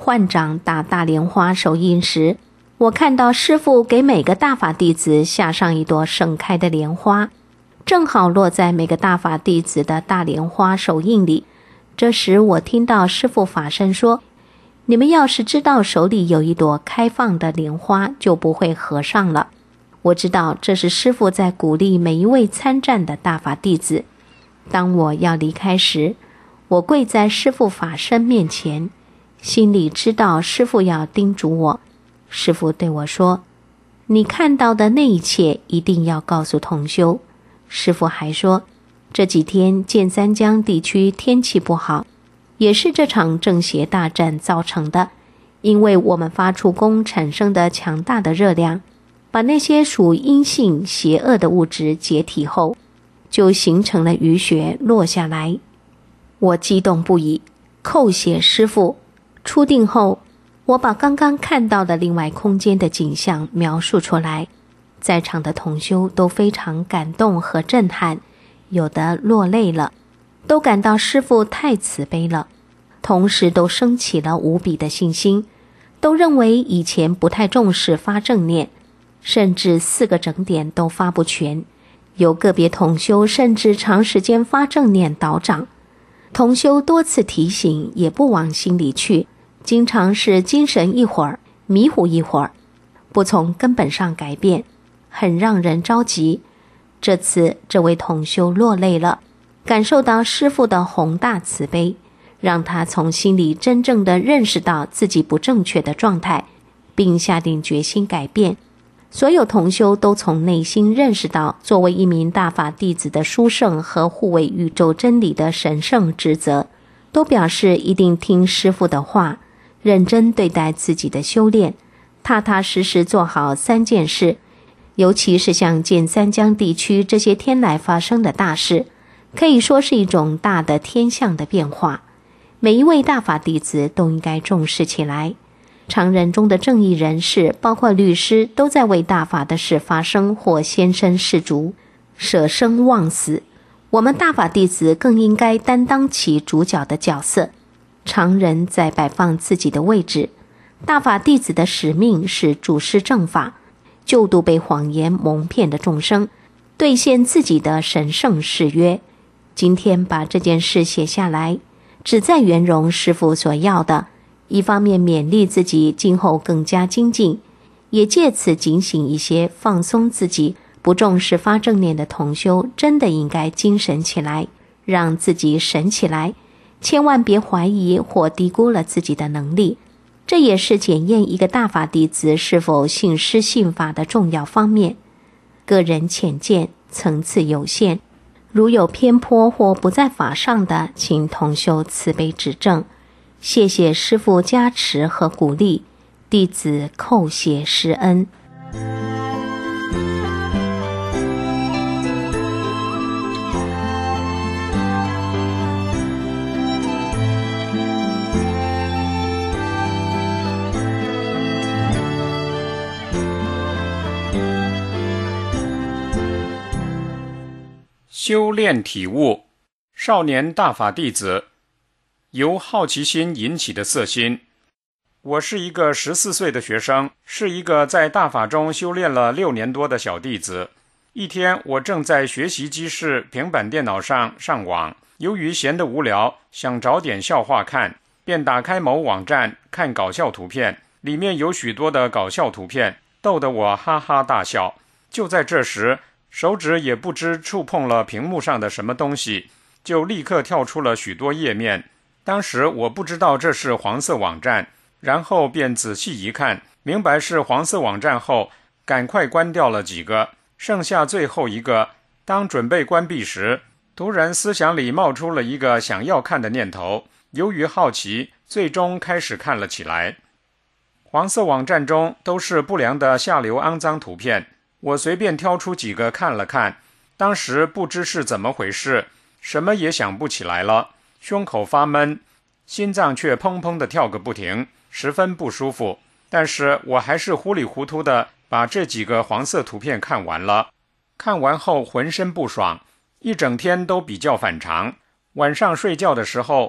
换掌打大莲花手印时，我看到师父给每个大法弟子下上一朵盛开的莲花，正好落在每个大法弟子的大莲花手印里。这时我听到师父法身说，你们要是知道手里有一朵开放的莲花，就不会合上了。我知道这是师父在鼓励每一位参战的大法弟子。当我要离开时，我跪在师父法身面前，心里知道师父要叮嘱我。师父对我说，你看到的那一切一定要告诉同修。师父还说，这几天剑三江地区天气不好，也是这场正邪大战造成的，因为我们发出功产生的强大的热量，把那些属阴性邪恶的物质解体后，就形成了雨雪落下来。我激动不已，叩谢师父。出定后，我把刚刚看到的另外空间的景象描述出来，在场的同修都非常感动和震撼，有的落泪了，都感到师父太慈悲了，同时都升起了无比的信心，都认为以前不太重视发正念，甚至四个整点都发不全，有个别同修甚至长时间发正念倒掌。同修多次提醒也不往心里去，经常是精神一会儿，迷糊一会儿，不从根本上改变，很让人着急。这次这位同修落泪了，感受到师父的宏大慈悲，让他从心里真正的认识到自己不正确的状态，并下定决心改变。所有同修都从内心认识到作为一名大法弟子的殊胜和护卫宇宙真理的神圣职责，都表示一定听师父的话，认真对待自己的修炼，踏踏实实做好三件事。尤其是像剑三江地区这些天来发生的大事，可以说是一种大的天象的变化，每一位大法弟子都应该重视起来。常人中的正义人士，包括律师，都在为大法的事发生或先身士卒，舍生忘死。我们大法弟子更应该担当起主角的角色。常人在摆放自己的位置，大法弟子的使命是主施正法，救度被谎言蒙骗的众生，兑现自己的神圣誓约。今天把这件事写下来，旨在圆融师父所要的，一方面勉励自己今后更加精进，也借此警醒一些放松自己不重视发正念的同修，真的应该精神起来，让自己神起来，千万别怀疑或低估了自己的能力。这也是检验一个大法弟子是否信师信法的重要方面。个人浅见，层次有限，如有偏颇或不在法上的，请同修慈悲指正。谢谢师父加持和鼓励，弟子叩谢师恩。 修炼体悟，少年大法弟子，由好奇心引起的色心。我是一个十四岁的学生，是一个在大法中修炼了六年多的小弟子。一天，我正在学习机室平板电脑上上网，由于闲得无聊，想找点笑话看，便打开某网站看搞笑图片，里面有许多的搞笑图片，逗得我哈哈大笑。就在这时，手指也不知触碰了屏幕上的什么东西，就立刻跳出了许多页面。当时我不知道这是黄色网站，然后便仔细一看，明白是黄色网站后，赶快关掉了几个，剩下最后一个。当准备关闭时，突然思想里冒出了一个想要看的念头，由于好奇，最终开始看了起来。黄色网站中都是不良的下流肮脏图片，我随便挑出几个看了看，当时不知是怎么回事，什么也想不起来了，胸口发闷，心脏却砰砰地跳个不停，十分不舒服。但是我还是糊里糊涂地把这几个黄色图片看完了。看完后浑身不爽，一整天都比较反常。晚上睡觉的时候，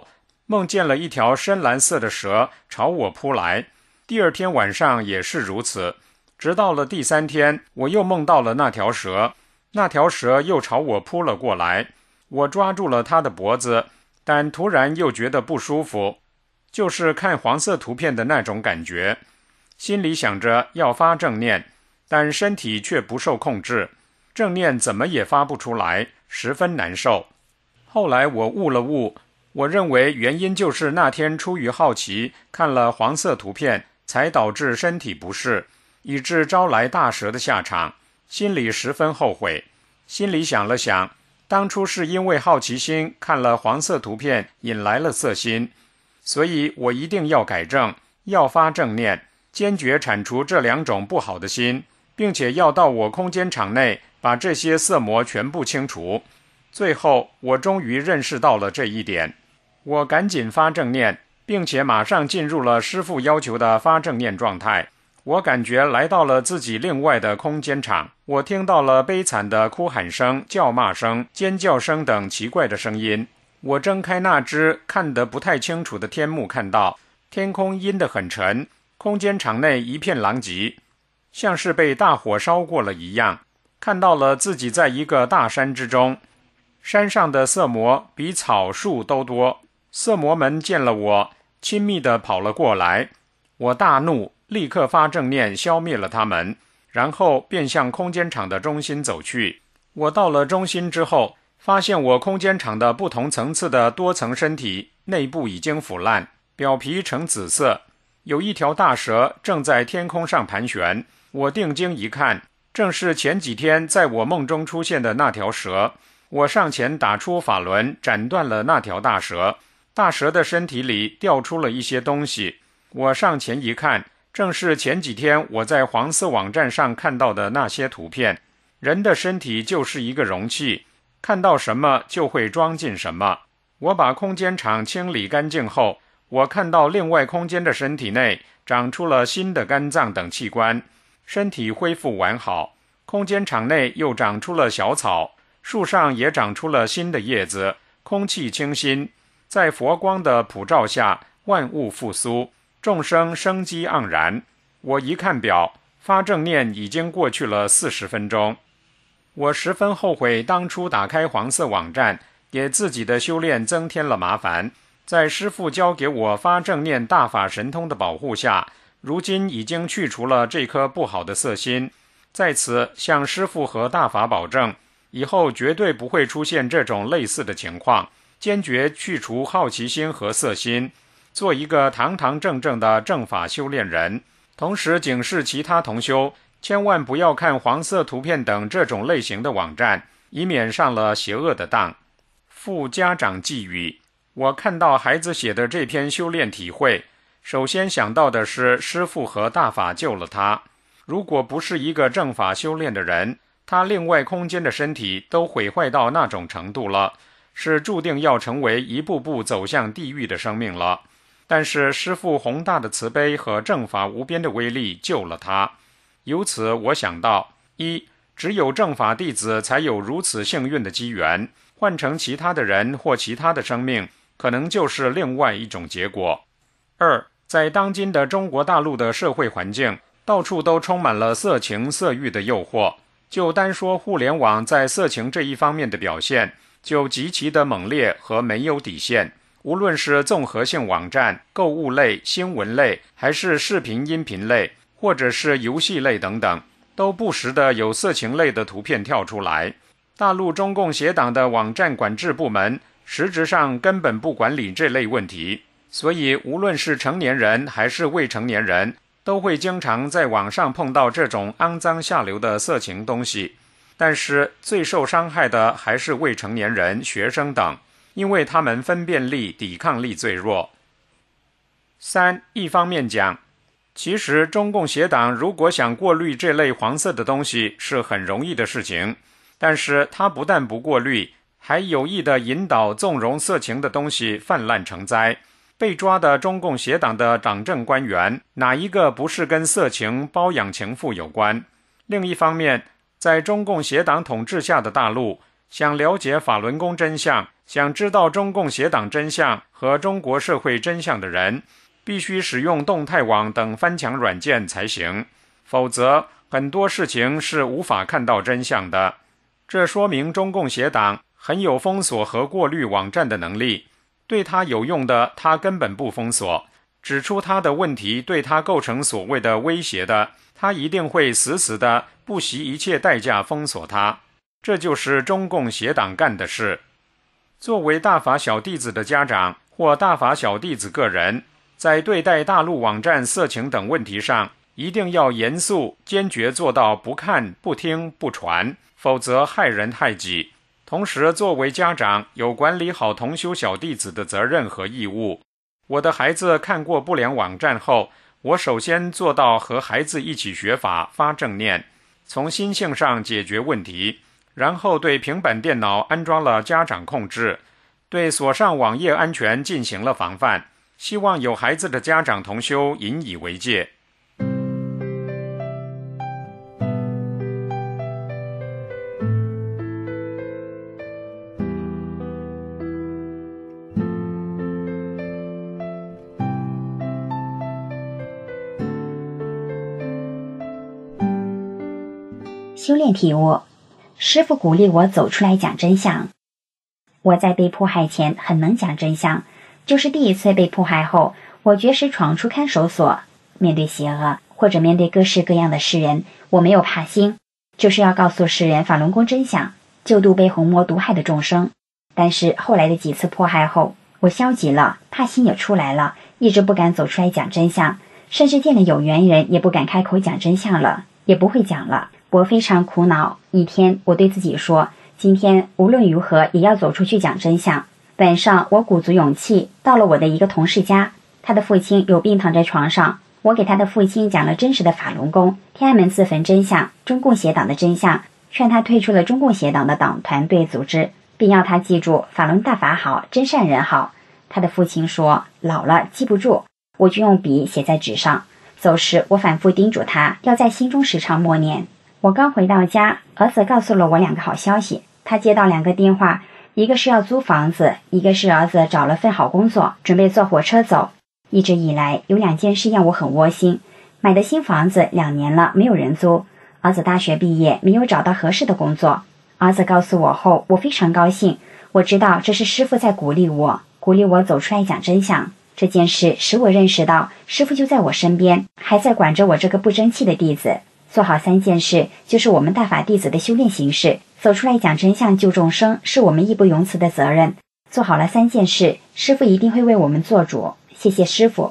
梦见了一条深蓝色的蛇朝我扑来，第二天晚上也是如此，直到了第三天，我又梦到了那条蛇，那条蛇又朝我扑了过来，我抓住了它的脖子，但突然又觉得不舒服，就是看黄色图片的那种感觉，心里想着要发正念，但身体却不受控制，正念怎么也发不出来，十分难受。后来我悟了悟，我认为原因就是那天出于好奇看了黄色图片，才导致身体不适，以致招来大蛇的下场，心里十分后悔。心里想了想，当初是因为好奇心看了黄色图片引来了色心，所以我一定要改正，要发正念，坚决铲除这两种不好的心，并且要到我空间场内把这些色魔全部清除。最后我终于认识到了这一点，我赶紧发正念，并且马上进入了师父要求的发正念状态。我感觉来到了自己另外的空间场，我听到了悲惨的哭喊声、叫骂声、尖叫声等奇怪的声音。我睁开那只看得不太清楚的天幕，看到天空阴得很沉，空间场内一片狼藉，像是被大火烧过了一样。看到了自己在一个大山之中，山上的色魔比草树都多，色魔们见了我，亲密地跑了过来。我大怒，立刻发正念消灭了他们，然后便向空间场的中心走去。我到了中心之后，发现我空间场的不同层次的多层身体内部已经腐烂，表皮呈紫色，有一条大蛇正在天空上盘旋。我定睛一看，正是前几天在我梦中出现的那条蛇。我上前打出法轮，斩断了那条大蛇。大蛇的身体里掉出了一些东西，我上前一看，正是前几天我在黄色网站上看到的那些图片。人的身体就是一个容器，看到什么就会装进什么。我把空间场清理干净后，我看到另外空间的身体内长出了新的肝脏等器官，身体恢复完好。空间场内又长出了小草，树上也长出了新的叶子，空气清新。在佛光的普照下，万物复苏，众生生机盎然。我一看表，发正念已经过去了四十分钟。我十分后悔当初打开黄色网站，给自己的修炼增添了麻烦。在师父教给我发正念大法神通的保护下，如今已经去除了这颗不好的色心。在此向师父和大法保证，以后绝对不会出现这种类似的情况，坚决去除好奇心和色心，做一个堂堂正正的正法修炼人。同时警示其他同修，千万不要看黄色图片等这种类型的网站，以免上了邪恶的当。附家长寄语，我看到孩子写的这篇修炼体会，首先想到的是师父和大法救了他。如果不是一个正法修炼的人，他另外空间的身体都毁坏到那种程度了，是注定要成为一步步走向地狱的生命了。但是师父宏大的慈悲和正法无边的威力救了他。由此我想到，一，只有正法弟子才有如此幸运的机缘，换成其他的人或其他的生命，可能就是另外一种结果。二，在当今的中国大陆的社会环境，到处都充满了色情色欲的诱惑，就单说互联网在色情这一方面的表现，就极其的猛烈和没有底线。无论是综合性网站、购物类、新闻类，还是视频音频类，或者是游戏类等等，都不时的有色情类的图片跳出来。大陆中共协党的网站管制部门实质上根本不管理这类问题，所以无论是成年人还是未成年人，都会经常在网上碰到这种肮脏下流的色情东西。但是最受伤害的还是未成年人、学生等，因为他们分辨力、抵抗力最弱。三，一方面讲，其实中共协党如果想过滤这类黄色的东西是很容易的事情，但是他不但不过滤，还有意地引导纵容色情的东西泛滥成灾。被抓的中共协党的党政官员，哪一个不是跟色情、包养情妇有关？另一方面，在中共协党统治下的大陆，想了解法轮功真相， 想知道中共邪党真相和中国社会真相的人，必须使用动态网等翻墙软件才行，否则很多事情是无法看到真相的。这说明中共邪党很有封锁和过滤网站的能力，对他有用的他根本不封锁，指出他的问题对他构成所谓的威胁的，他一定会死死的不惜一切代价封锁他。这就是中共邪党干的事。作为大法小弟子的家长或大法小弟子个人，在对待大陆网站色情等问题上，一定要严肃坚决做到不看不听不传，否则害人害己。同时作为家长有管理好同修小弟子的责任和义务。我的孩子看过不良网站后，我首先做到和孩子一起学法发正念，从心性上解决问题，然后对平板电脑安装了家长控制，对锁上网页安全进行了防范，希望有孩子的家长同修引以为戒。 修炼体悟，师父鼓励我走出来讲真相。我在被迫害前很能讲真相，就是第一次被迫害后，我绝食闯出看守所，面对邪恶或者面对各式各样的世人，我没有怕心，就是要告诉世人法轮功真相，救度被红魔毒害的众生。但是后来的几次迫害后，我消极了，怕心也出来了，一直不敢走出来讲真相，甚至见了有缘人也不敢开口讲真相了，也不会讲了。我非常苦恼，一天我对自己说，今天无论如何也要走出去讲真相。晚上我鼓足勇气到了我的一个同事家，他的父亲有病躺在床上，我给他的父亲讲了真实的法轮功、天安门自焚真相、中共邪党的真相，劝他退出了中共邪党的党团队组织，并要他记住法轮大法好，真善人好。他的父亲说老了记不住，我就用笔写在纸上。走时我反复叮嘱他要在心中时常默念。我刚回到家，儿子告诉了我两个好消息。他接到两个电话，一个是要租房子，一个是儿子找了份好工作，准备坐火车走。一直以来有两件事让我很窝心。买的新房子两年了没有人租，儿子大学毕业没有找到合适的工作。儿子告诉我后，我非常高兴，我知道这是师父在鼓励我，鼓励我走出来讲真相。这件事使我认识到师父就在我身边，还在管着我这个不争气的弟子。做好三件事就是我们大法弟子的修炼形式，走出来讲真相救众生是我们义不容辞的责任。做好了三件事，师父一定会为我们做主。谢谢师父。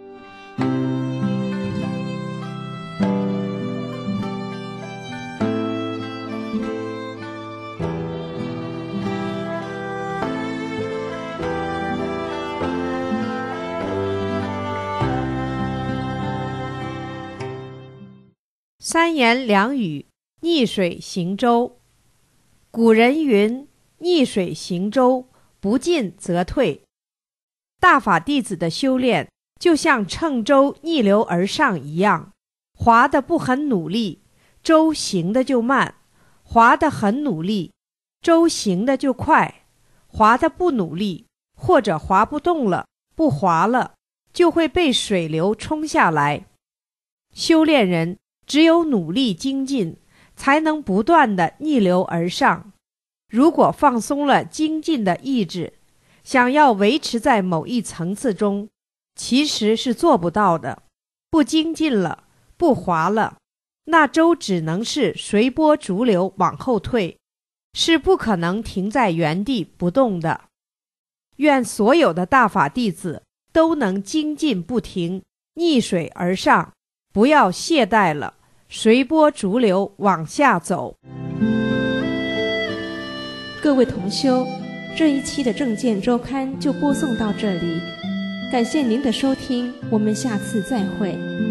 三言两语，逆水行舟。古人云：逆水行舟，不进则退。大法弟子的修炼就像乘舟逆流而上一样，划得不很努力，舟行的就慢；划得很努力，舟行的就快；划得不努力，或者划不动了，不划了，就会被水流冲下来。修炼人只有努力精进，才能不断地逆流而上。如果放松了精进的意志，想要维持在某一层次中，其实是做不到的。不精进了，不划了，那舟只能是随波逐流往后退，是不可能停在原地不动的。愿所有的大法弟子都能精进不停，逆水而上，不要懈怠了，随波逐流往下走。 各位同修，这一期的正见周刊就播送到这里，感谢您的收听，我们下次再会。